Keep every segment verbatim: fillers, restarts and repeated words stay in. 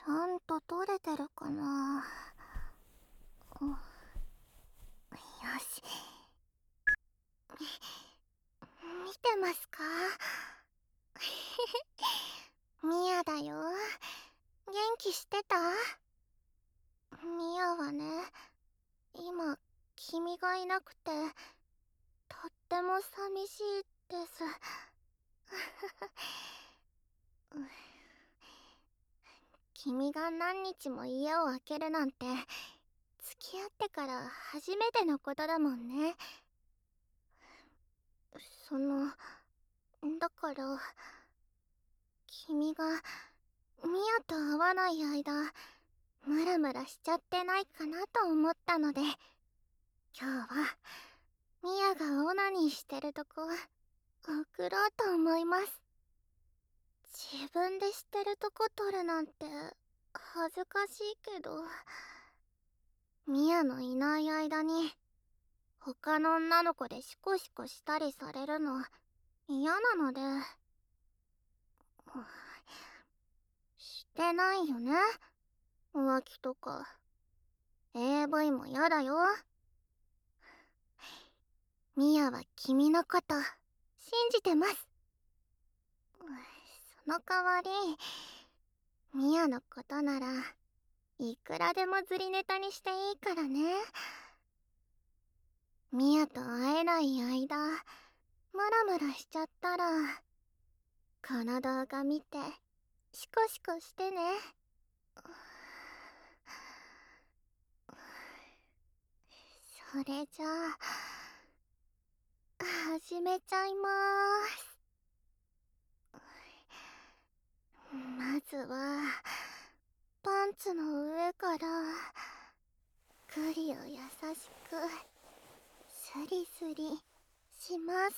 ゃんと取れてるかな。よし、見てますか？ミヤだよ。元気してた？ミヤはね、今君がいなくてとっても寂しいです。君が何日も家を空けるなんて付き合ってから初めてのことだもんね。そのだから君がミヤと会わない間ムラムラしちゃってないかなと思ったので、今日はミヤがオナニーしてるとこ送ろうと思います。自分でしてるとこ撮るなんて恥ずかしいけど、ミヤのいない間に他の女の子でシコシコしたりされるの嫌なので。してないよね、浮気とか エーブイ も嫌だよ。ミヤは君のこと信じてます。その代わりミヤのことならいくらでもズリネタにしていいからね。ミヤと会えない間ムラムラしちゃったらこの動画見てシコシコしてね。それじゃあ始めちゃいまーす。まずはパンツの上からグリを優しくスリスリします。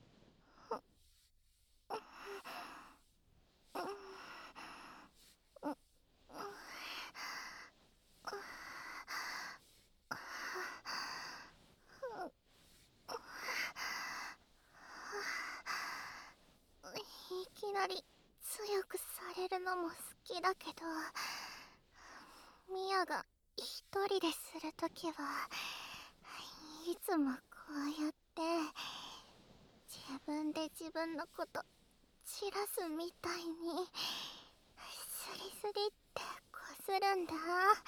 いきなり強くされるのも好きだけど、ミヤが一人でするときはいつもこうやって自分で自分のこと散らすみたいにスリスリってこするんだ。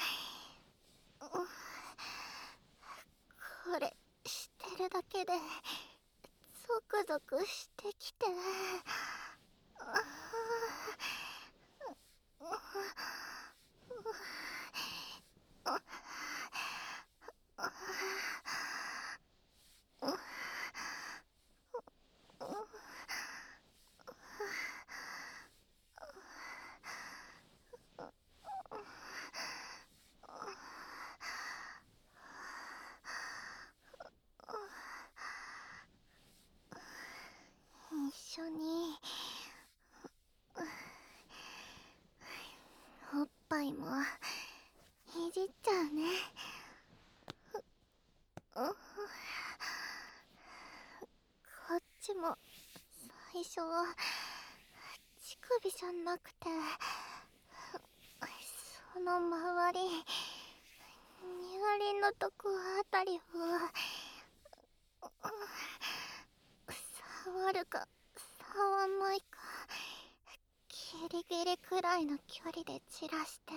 これしてるだけでゾクゾクしてきて、一緒におっぱいもいじっちゃうね。こっちも最初は乳首じゃなくてその周り乳輪のとこあたりを触るか触んないかギリギリくらいの距離で散らして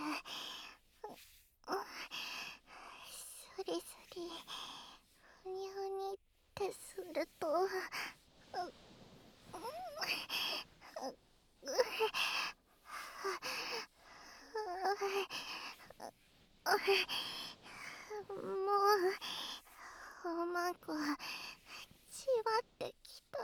スリスリふにふにってするともうおまんこちわってきた。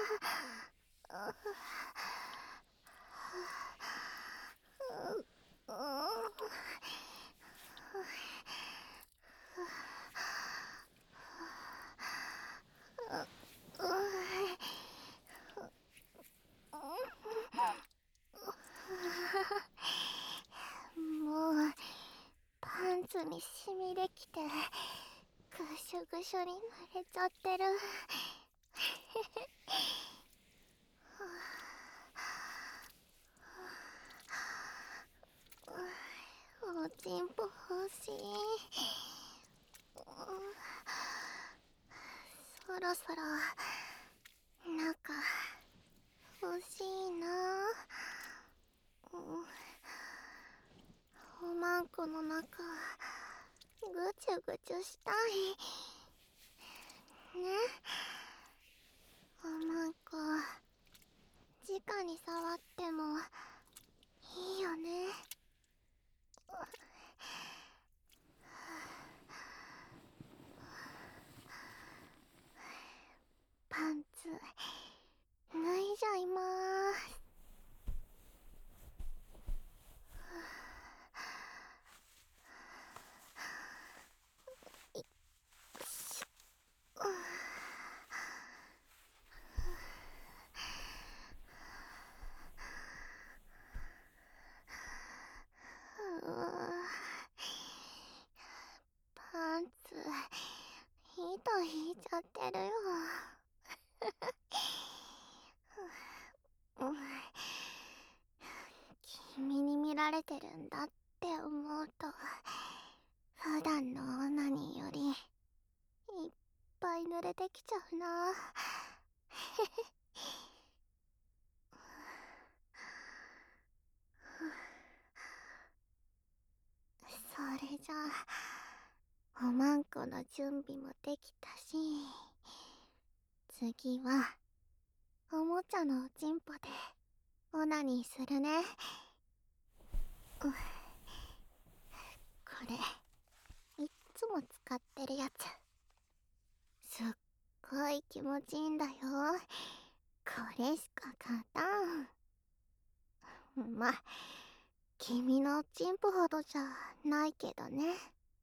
もうパンツにシミできてぐしゅぐしゅに濡れちゃってる。 おちんぽ欲しい。そろそろなんか欲しいな。おまんこの中ぐちゅぐちゅしたいね。おまんこ直に触ってもいいよね。パンツ脱いじゃいまーす。パンツ糸引いちゃってるよ。君に見られてるんだって思うと普段のオナニーよりいっぱい濡れてきちゃうな。それじゃあおまんこの準備もできたし、次はおもちゃのおちんぽでオナニーするね。これいっつも使ってるやつ、すっごい気持ちいいんだよ。これしか勝たん。ま、君のおちんぽほどじゃないけどね。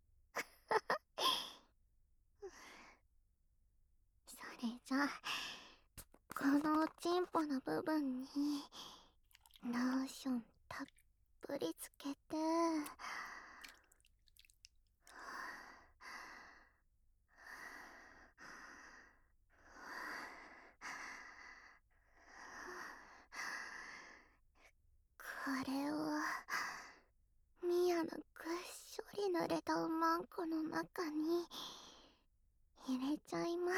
それじゃあこのおちんぽの部分にローションたっぷりつけて、これをミヤのぐっしょり濡れたおまんこの中に入れちゃいます。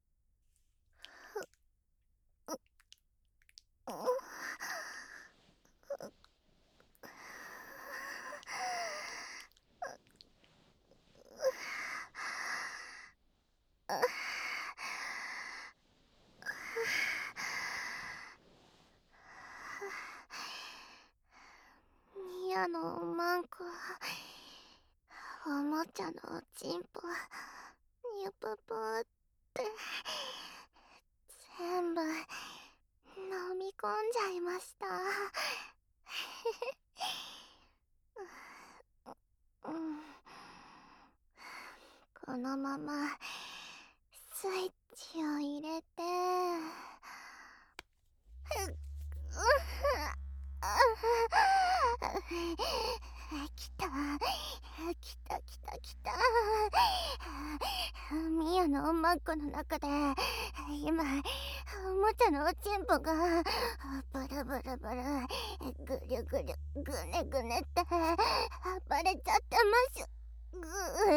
ミヤのおまんこ、おもちゃのおちんぽ、ゆぷぷって全部飲み込んじゃいました。このままスイッチを入れて、きたきたきたきた。ミヤのおまんこの中で今おもちゃのおちんぽがブルブルブルぐるぐるぐねぐねって暴れちゃってます。ぐ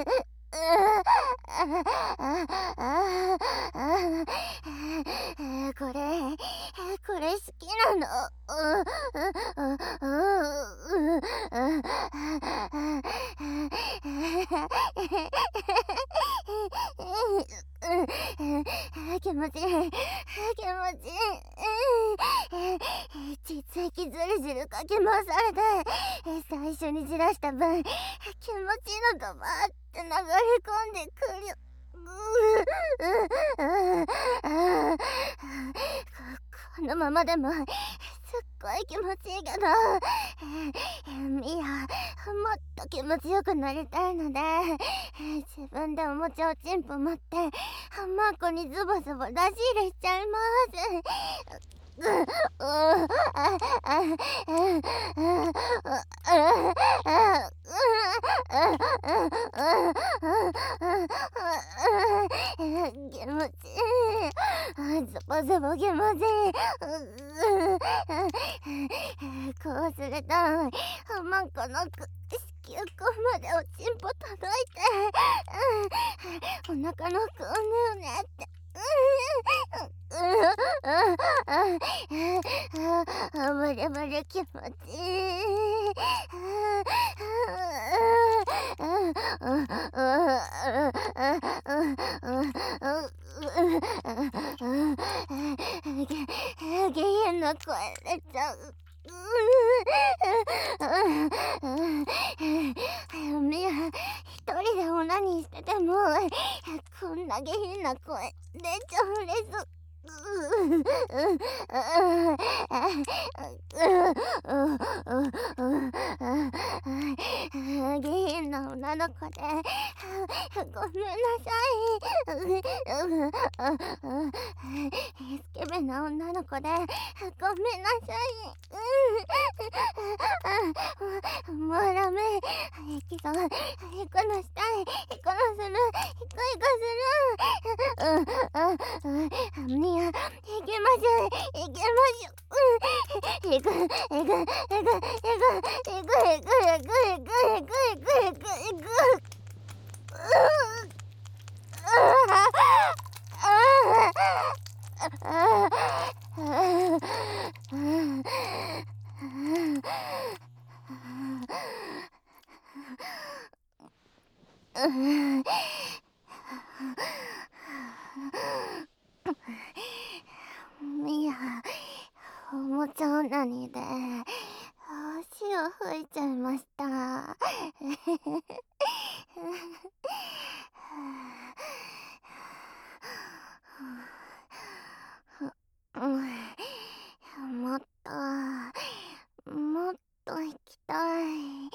これこれ好きなの。気持ちいい気持ちいい。血液ずるずるかき回されて、最初にじらした分気持ちいいのドバーって流れ込んでくる。このままでもすっごい気持ちいいけど、ミヤもっと気持ちよくなりたいので、自分でおもちゃおちんぽ持っておまんこにズボズボ出し入れしちゃいます。気持ちいい。ズボズボ気持ちいい。こうするとおまんこの隙きゅうこまでおちんぽ届いて、うん、お腹の奥をねうねって、うん、ブルブル気持ちいい。下品な声出ちゃう。みや、一人でオナニーしててもこんな下品な声出ちゃうんです。下品な女の子でごめんなさい。スケベな女の子でごめんなさい。もうダメ。行きそう。行くのしたい。行くのする。行く行くする。うん。みや、行きましょう。行きましょう。行く、行く、行く、行く、行く、行く、行く、行く、行く、行く、行く。みや、おもちゃオナニーで足を吹いちゃいました。もっともっと行きたい。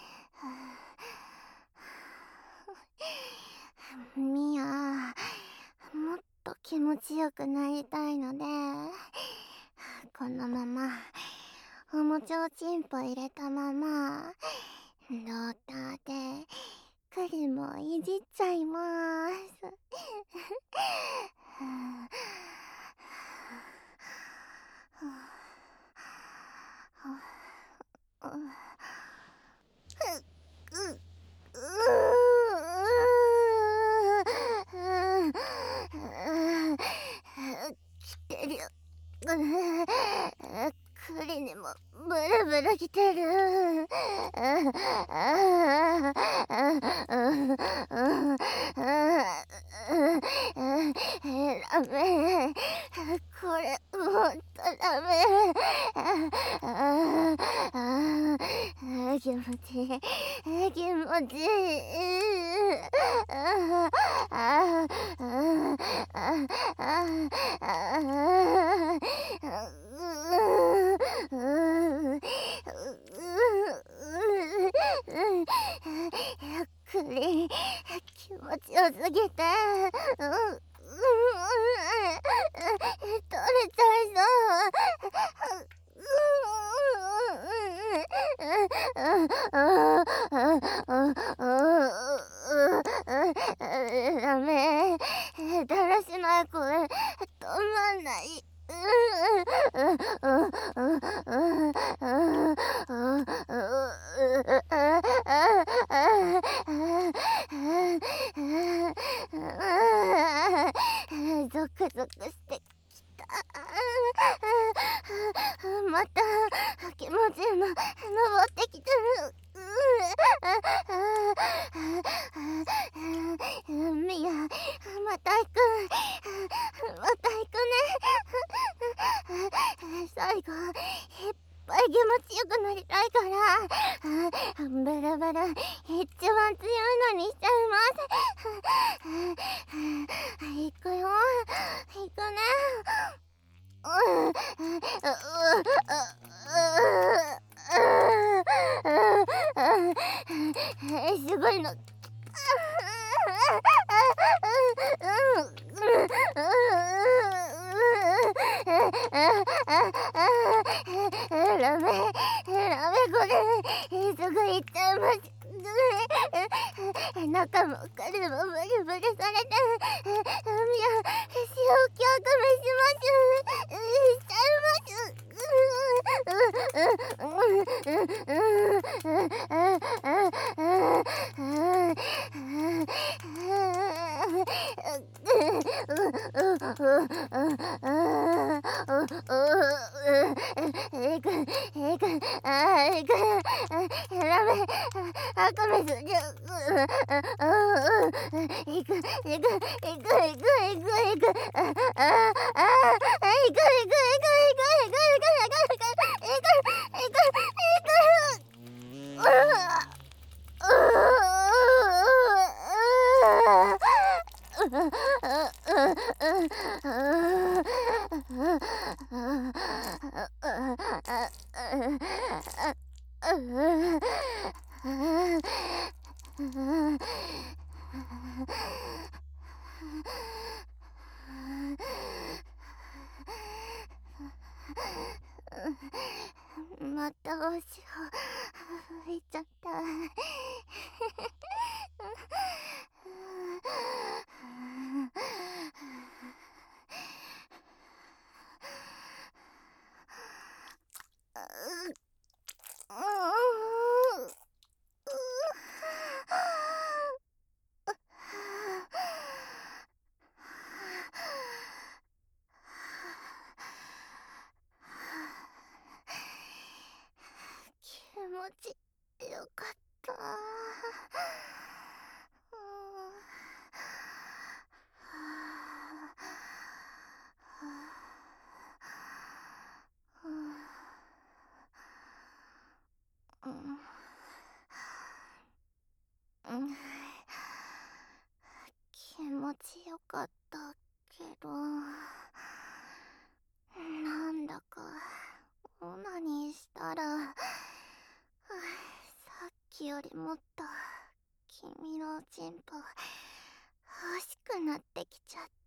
みや、もっと気持ちよくなりたいので、このままおもちゃおちんぽ入れたままローターでクリもいじっちゃいます。来てる。クリにもブルブル来てる。ダメ。これもっとダメ。気持ちいい。気持ちいい。クリ気持ちよすぎて、うん、取れちゃいそう。ダメ。だらしない声止まんない。ゾクゾクしてきた。また気持ちも登ってきてる。みや、また行く。また行くね。最後いっぱい気持ちよくなりたいから、ブルブル一番強いのにしちゃいます。行くよ。行くね。すごいの。ダメ、ダメ、これすぐ行っちゃいます。中も彼もブリブリされて、いや、塩気をかめします。しちゃいます。 うううえぐえぐあえぐラメアカメスじゃううえぐえぐえぐえぐえぐえぐえぐあああえぐえぐえぐえぐえぐえぐえぐえぐえぐえぐえぐまた足を拭いちゃった。気持ちよかった。気持ちよかったけど、なんだかオナニーしたらさっきよりもっと君のチンポ欲しくなってきちゃった。